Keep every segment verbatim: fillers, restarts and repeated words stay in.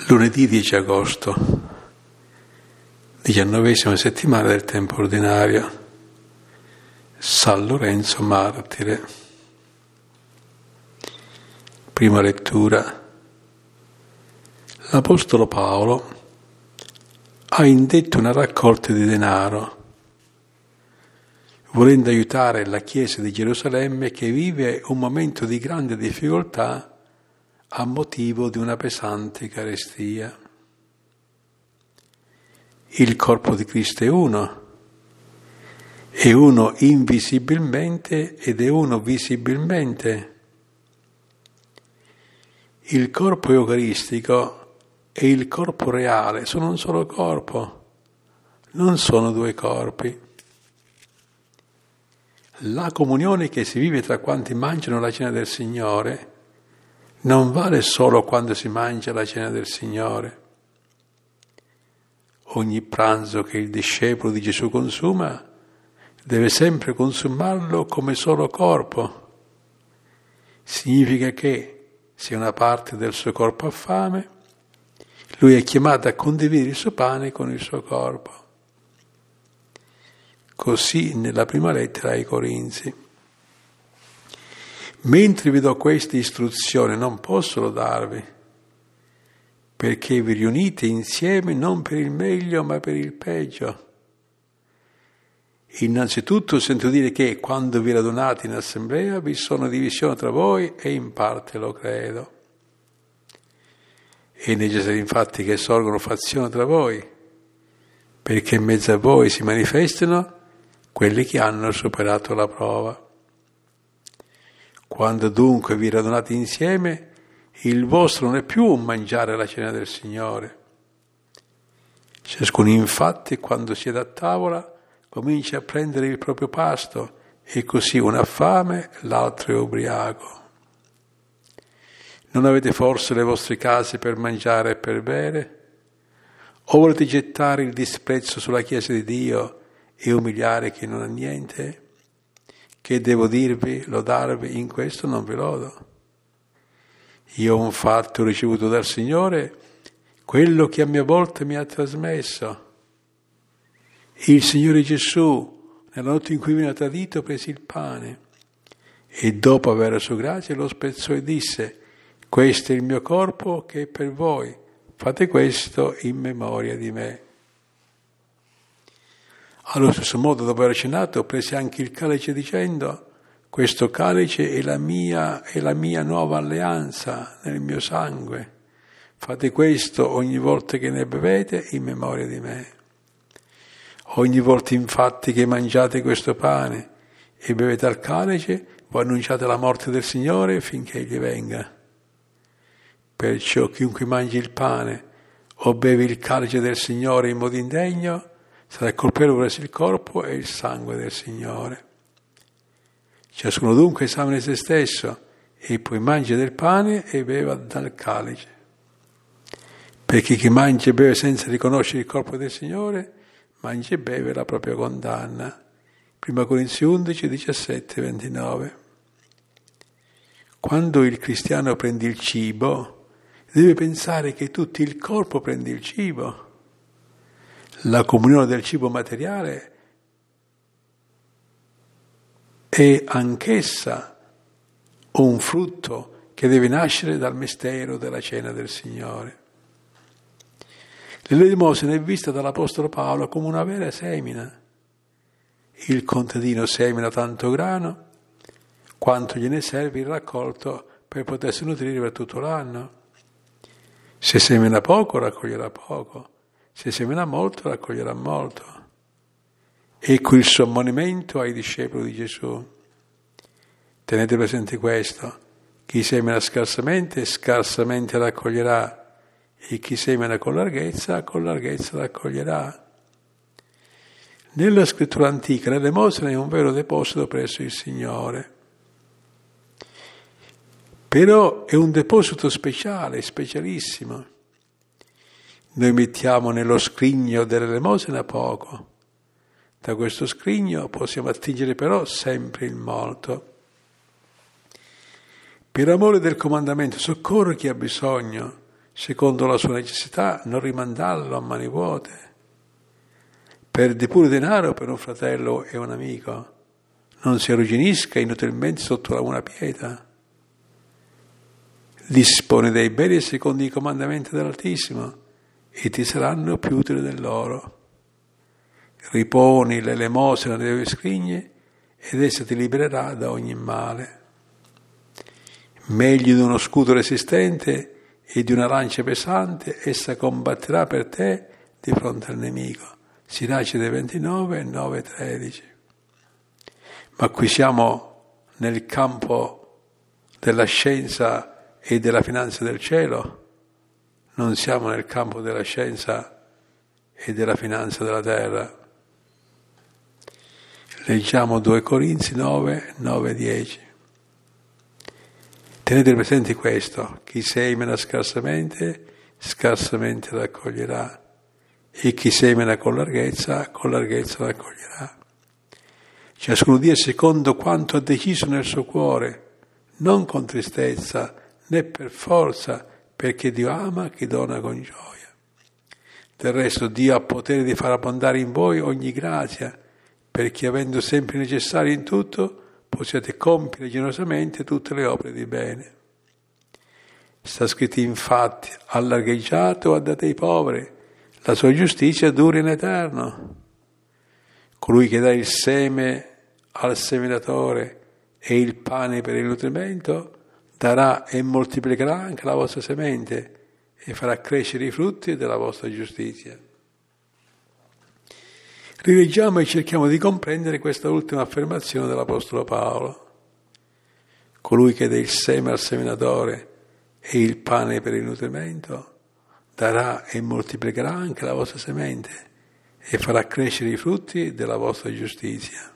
Lunedì dieci agosto, diciannovesima settimana del tempo ordinario, San Lorenzo martire. Prima lettura. L'Apostolo Paolo ha indetto una raccolta di denaro, volendo aiutare la Chiesa di Gerusalemme che vive un momento di grande difficoltà a motivo di una pesante carestia. Il corpo di Cristo è uno, è uno invisibilmente ed è uno visibilmente. Il corpo eucaristico e il corpo reale sono un solo corpo, non sono due corpi. La comunione che si vive tra quanti mangiano la cena del Signore non vale solo quando si mangia la cena del Signore. Ogni pranzo che il discepolo di Gesù consuma deve sempre consumarlo come solo corpo. Significa che se una parte del suo corpo ha fame, lui è chiamato a condividere il suo pane con il suo corpo. Così nella prima lettera ai Corinzi. Mentre vi do queste istruzioni non posso darvi, perché vi riunite insieme non per il meglio ma per il peggio. Innanzitutto sento dire che quando vi radunate in assemblea vi sono divisioni tra voi e in parte lo credo. È necessario infatti che sorgano fazioni tra voi, perché in mezzo a voi si manifestano quelli che hanno superato la prova. Quando dunque vi radunate insieme, il vostro non è più un mangiare la cena del Signore. Ciascuno infatti, quando siede a tavola, comincia a prendere il proprio pasto, e così uno ha fame, l'altro è ubriaco. Non avete forse le vostre case per mangiare e per bere? O volete gettare il disprezzo sulla Chiesa di Dio e umiliare chi non ha niente? Che devo dirvi, lodarvi, in questo non vi lodo. Io ho un fatto ricevuto dal Signore, quello che a mia volta mi ha trasmesso. Il Signore Gesù, nella notte in cui venne tradito, prese il pane e dopo aver reso grazie lo spezzò e disse: questo è il mio corpo che è per voi, fate questo in memoria di me. Allo stesso modo, dopo aver cenato, prese anche il calice dicendo: questo calice è la mia, è la mia nuova alleanza nel mio sangue. Fate questo ogni volta che ne bevete in memoria di me. Ogni volta infatti che mangiate questo pane e bevete al calice, voi annunciate la morte del Signore finché egli venga. Perciò chiunque mangi il pane o beve il calice del Signore in modo indegno sarà colpevole verso il corpo e il sangue del Signore. Ciascuno dunque esamina se stesso e poi mangia del pane e beva dal calice. Perché chi mangia e beve senza riconoscere il corpo del Signore, mangia e beve la propria condanna. Prima Corinzi undici, diciassette, ventinove. Quando il cristiano prende il cibo, deve pensare che tutto il corpo prende il cibo. La comunione del cibo materiale è anch'essa un frutto che deve nascere dal mistero della cena del Signore. L'elemosina è vista dall'Apostolo Paolo come una vera semina. Il contadino semina tanto grano quanto gliene serve il raccolto per potersi nutrire per tutto l'anno. Se semina poco, raccoglierà poco. Se semina molto, raccoglierà molto. Ecco il suo ammonimento ai discepoli di Gesù. Tenete presente questo: chi semina scarsamente, scarsamente raccoglierà, e chi semina con larghezza, con larghezza raccoglierà. Nella scrittura antica l'elemosina è un vero deposito presso il Signore. Però è un deposito speciale, specialissimo. Noi mettiamo nello scrigno dell'elemosina poco. Da questo scrigno possiamo attingere però sempre il molto. Per amore del comandamento, soccorre chi ha bisogno, secondo la sua necessità, non rimandarlo a mani vuote. Perdi pure denaro per un fratello e un amico, non si arrugginisca inutilmente sotto la buona pietà. Dispone dei beni secondo i comandamenti dell'Altissimo e ti saranno più utili dell'oro. Riponi l'elemosina nelle tue scrigne ed essa ti libererà da ogni male. Meglio di uno scudo resistente e di una lancia pesante, essa combatterà per te di fronte al nemico. Siracide ventinove, nove, tredici. Ma qui siamo nel campo della scienza e della finanza del cielo, non siamo nel campo della scienza e della finanza della terra. Leggiamo due Corinzi nove, nove, dieci. Tenete presente questo: chi semina scarsamente, scarsamente raccoglierà, e chi semina con larghezza, con larghezza raccoglierà. Ciascuno dia secondo quanto ha deciso nel suo cuore, non con tristezza né per forza, perché Dio ama chi dona con gioia. Del resto Dio ha potere di far abbondare in voi ogni grazia, perché avendo sempre necessario in tutto, possiate compiere generosamente tutte le opere di bene. Sta scritto infatti: ha largheggiato, ha dato ai poveri, la sua giustizia dura in eterno. Colui che dà il seme al seminatore e il pane per il nutrimento, darà e moltiplicherà anche la vostra semente e farà crescere i frutti della vostra giustizia. Rileggiamo e cerchiamo di comprendere questa ultima affermazione dell'Apostolo Paolo. Colui che dà il seme al seminatore e il pane per il nutrimento, darà e moltiplicherà anche la vostra semente e farà crescere i frutti della vostra giustizia.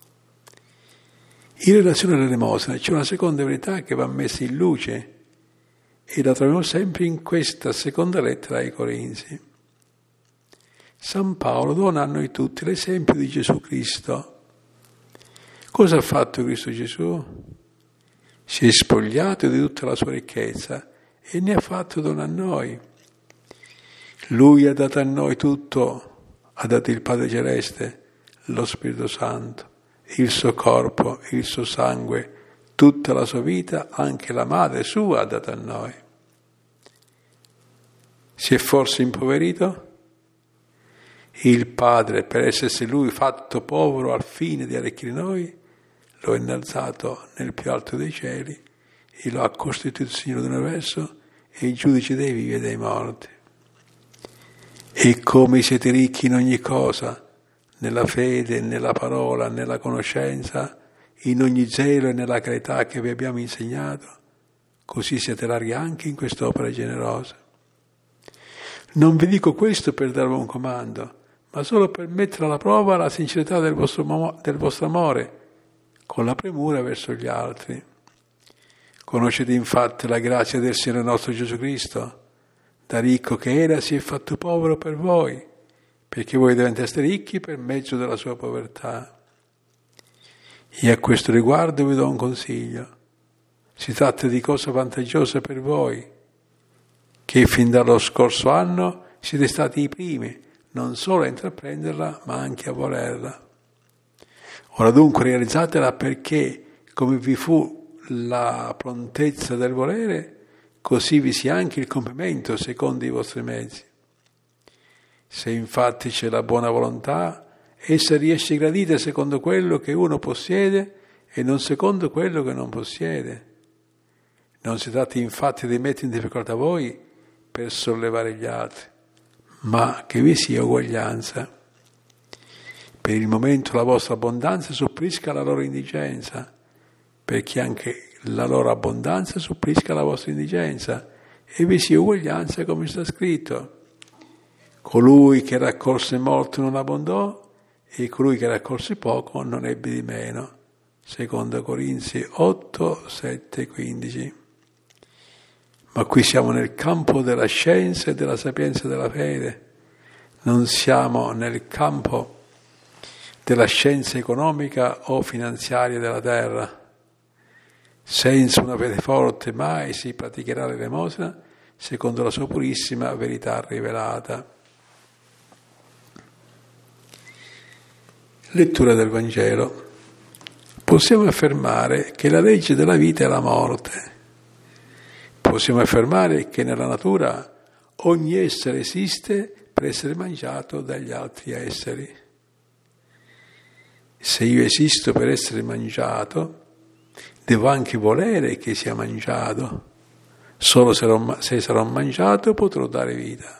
In relazione all'elemosina c'è una seconda verità che va messa in luce e la troviamo sempre in questa seconda lettera ai Corinzi. San Paolo dona a noi tutti l'esempio di Gesù Cristo. Cosa ha fatto Cristo Gesù? Si è spogliato di tutta la sua ricchezza e ne ha fatto dono a noi. Lui ha dato a noi tutto, ha dato il Padre Celeste, lo Spirito Santo, il suo corpo, il suo sangue, tutta la sua vita, anche la madre sua ha dato a noi. Si è forse impoverito? Il Padre, per essersi Lui fatto povero al fine di arricchire noi, lo ha innalzato nel più alto dei cieli e lo ha costituito Signore dell'universo e giudice dei vivi e dei morti. E come siete ricchi in ogni cosa, nella fede, nella parola, nella conoscenza, in ogni zelo e nella carità che vi abbiamo insegnato, così siete larghi anche in quest'opera generosa. Non vi dico questo per darvi un comando, ma solo per mettere alla prova la sincerità del vostro, del vostro amore, con la premura verso gli altri. Conoscete infatti la grazia del Signore nostro Gesù Cristo, da ricco che era si è fatto povero per voi, perché voi diventaste ricchi per mezzo della sua povertà. E a questo riguardo vi do un consiglio. Si tratta di cosa vantaggiosa per voi, che fin dallo scorso anno siete stati i primi, non solo a intraprenderla, ma anche a volerla. Ora dunque realizzatela, perché come vi fu la prontezza del volere, così vi sia anche il compimento secondo i vostri mezzi. Se infatti c'è la buona volontà, essa riesce gradita secondo quello che uno possiede e non secondo quello che non possiede. Non si tratta infatti di mettere in difficoltà voi per sollevare gli altri, ma che vi sia uguaglianza. Per il momento la vostra abbondanza supplisca la loro indigenza, perché anche la loro abbondanza supplisca la vostra indigenza, e vi sia uguaglianza come sta scritto. Colui che raccolse molto non abbondò, e colui che raccolse poco non ebbe di meno. Seconda Corinzi otto, sette, quindici. Ma qui siamo nel campo della scienza e della sapienza della fede. Non siamo nel campo della scienza economica o finanziaria della terra. Senza una fede forte mai si praticherà l'elemosina, secondo la sua purissima verità rivelata. Lettura del Vangelo. Possiamo affermare che la legge della vita è la morte. Possiamo affermare che nella natura ogni essere esiste per essere mangiato dagli altri esseri. Se io esisto per essere mangiato, devo anche volere che sia mangiato. Solo se sarò mangiato potrò dare vita.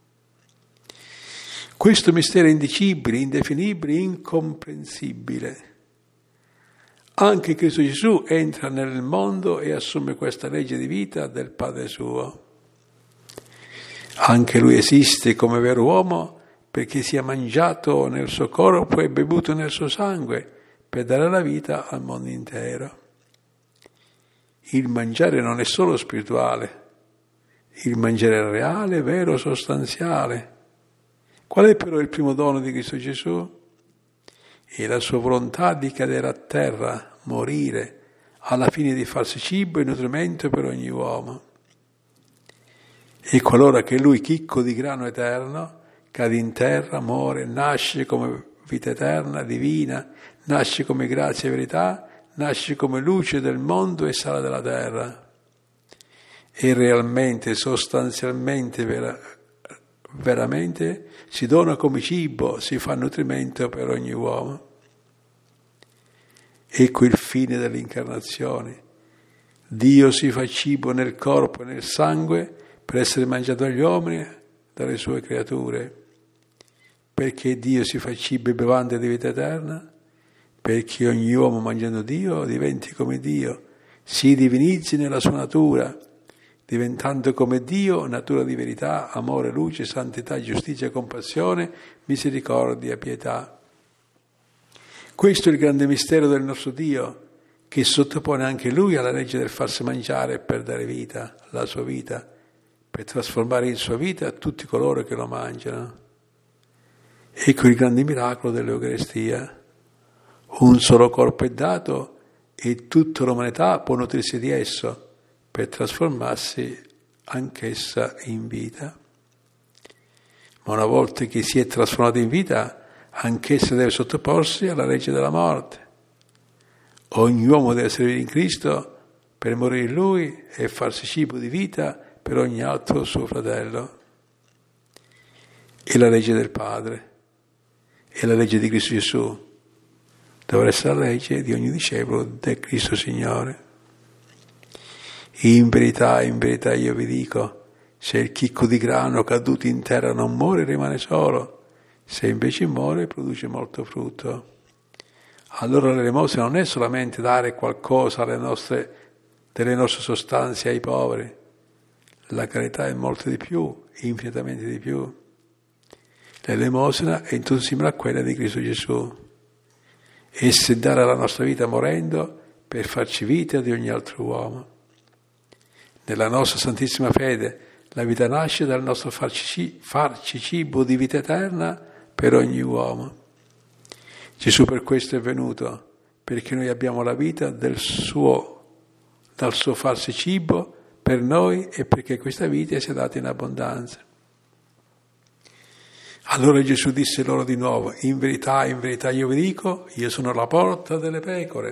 Questo mistero è indicibile, indefinibile, incomprensibile. Anche Cristo Gesù entra nel mondo e assume questa legge di vita del Padre suo. Anche lui esiste come vero uomo perché sia mangiato nel suo corpo e bevuto nel suo sangue per dare la vita al mondo intero. Il mangiare non è solo spirituale, il mangiare è reale, vero, sostanziale. Qual è però il primo dono di Cristo Gesù? È la sua volontà di cadere a terra, morire, alla fine di farsi cibo e nutrimento per ogni uomo. E qualora che lui, chicco di grano eterno, cade in terra, muore, nasce come vita eterna, divina, nasce come grazia e verità, nasce come luce del mondo e sale della terra. E realmente, sostanzialmente, vera, veramente si dona come cibo, si fa nutrimento per ogni uomo. Ecco il fine dell'incarnazione. Dio si fa cibo nel corpo e nel sangue per essere mangiato dagli uomini, dalle sue creature. Perché Dio si fa cibo e bevande di vita eterna? Perché ogni uomo mangiando Dio diventi come Dio, si divinizzi nella sua natura, diventando come Dio, natura di verità, amore, luce, santità, giustizia, compassione, misericordia, pietà. Questo è il grande mistero del nostro Dio, che sottopone anche Lui alla legge del farsi mangiare per dare vita, la sua vita, per trasformare in sua vita tutti coloro che lo mangiano. Ecco il grande miracolo dell'Eucaristia. Un solo corpo è dato e tutta l'umanità può nutrirsi di esso, per trasformarsi anch'essa in vita. Ma una volta che si è trasformata in vita, anch'essa deve sottoporsi alla legge della morte. Ogni uomo deve servire in Cristo per morire in Lui e farsi cibo di vita per ogni altro suo fratello. È la legge del Padre, è la legge di Cristo Gesù, dovrà essere la legge di ogni discepolo del Cristo Signore. In verità, in verità io vi dico, se il chicco di grano caduto in terra non muore, rimane solo, se invece muore, produce molto frutto. Allora l'elemosina non è solamente dare qualcosa alle nostre, delle nostre sostanze ai poveri, la carità è molto di più, infinitamente di più. L'elemosina è in tutto simile a quella di Cristo Gesù. Essa è dare la nostra vita morendo per farci vita di ogni altro uomo. Nella nostra santissima fede la vita nasce dal nostro farci, farci cibo di vita eterna per ogni uomo. Gesù per questo è venuto, perché noi abbiamo la vita del suo, dal suo farsi cibo per noi e perché questa vita sia data in abbondanza. Allora Gesù disse loro di nuovo, in verità, in verità io vi dico, io sono la porta delle pecore.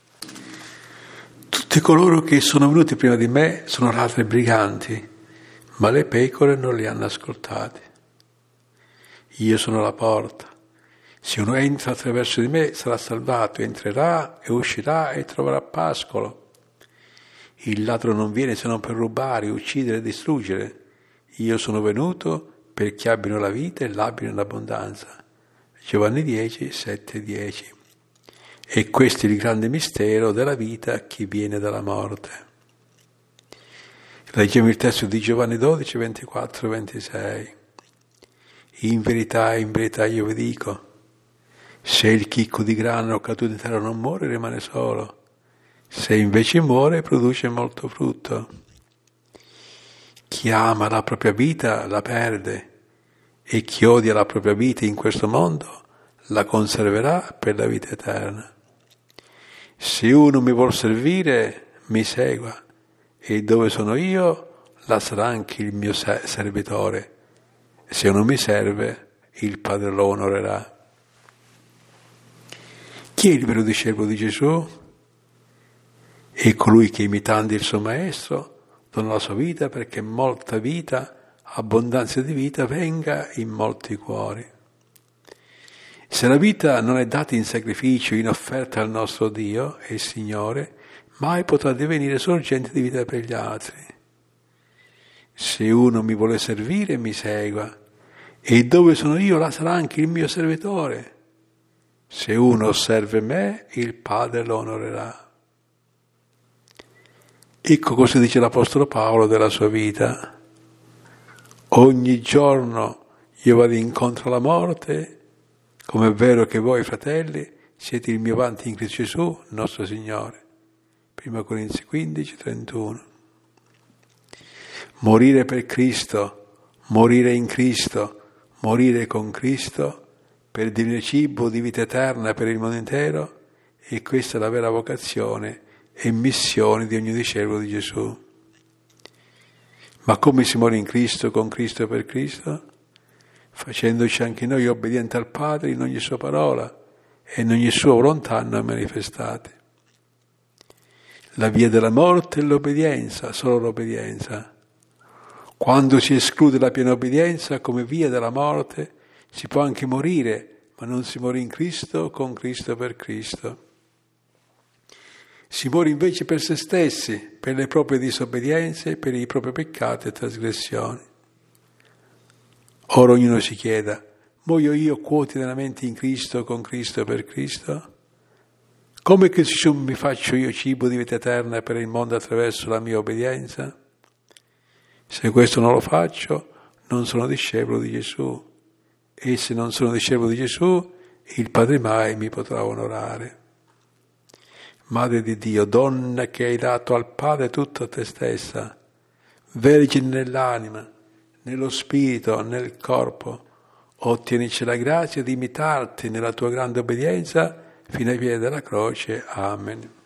Tutti coloro che sono venuti prima di me sono ladri e briganti, ma le pecore non li hanno ascoltati. Io sono la porta. Se uno entra attraverso di me sarà salvato, entrerà e uscirà e troverà pascolo. Il ladro non viene se non per rubare, uccidere e distruggere. Io sono venuto perché abbiano la vita e l'abbiano in abbondanza. Giovanni dieci, sette, dieci. E questo è il grande mistero della vita che viene dalla morte. Leggiamo il testo di Giovanni dodici, ventiquattro, ventisei. In verità, in verità io vi dico, se il chicco di grano caduto in terra non muore, rimane solo. Se invece muore, produce molto frutto. Chi ama la propria vita la perde, e chi odia la propria vita in questo mondo la conserverà per la vita eterna. Se uno mi vuol servire, mi segua, e dove sono io, là sarà anche il mio servitore. Se uno mi serve, il Padre lo onorerà. Chi è il vero discepolo di Gesù? È colui che, imitando il suo Maestro, dona la sua vita perché molta vita, abbondanza di vita, venga in molti cuori. Se la vita non è data in sacrificio, in offerta al nostro Dio e Signore, mai potrà divenire sorgente di vita per gli altri. Se uno mi vuole servire, mi segua, e dove sono io, là sarà anche il mio servitore. Se uno serve me, il Padre lo onorerà. Ecco cosa dice l'Apostolo Paolo della sua vita. Ogni giorno io vado incontro alla morte, come è vero che voi, fratelli, siete il mio vanti in Cristo Gesù, nostro Signore. Prima Corinzi quindici, trentuno. Morire per Cristo, morire in Cristo, morire con Cristo, per il divino cibo di vita eterna per il mondo intero, e questa è la vera vocazione e missione di ogni discepolo di Gesù. Ma come si muore in Cristo, con Cristo e per Cristo? Facendoci anche noi obbedienti al Padre in ogni sua parola e in ogni sua volontà non manifestate. La via della morte è l'obbedienza, solo l'obbedienza. Quando si esclude la piena obbedienza come via della morte, si può anche morire, ma non si muore in Cristo, con Cristo e per Cristo. Si muore invece per se stessi, per le proprie disobbedienze, per i propri peccati e trasgressioni. Ora ognuno si chieda, muoio io quotidianamente in Cristo, con Cristo e per Cristo? Come che mi faccio io cibo di vita eterna per il mondo attraverso la mia obbedienza? Se questo non lo faccio, non sono discepolo di Gesù. E se non sono discepolo di Gesù, il Padre mai mi potrà onorare. Madre di Dio, donna che hai dato al Padre tutto a te stessa, vergine nell'anima, nello spirito, nel corpo, ottienici la grazia di imitarti nella tua grande obbedienza fino ai piedi della croce. Amen.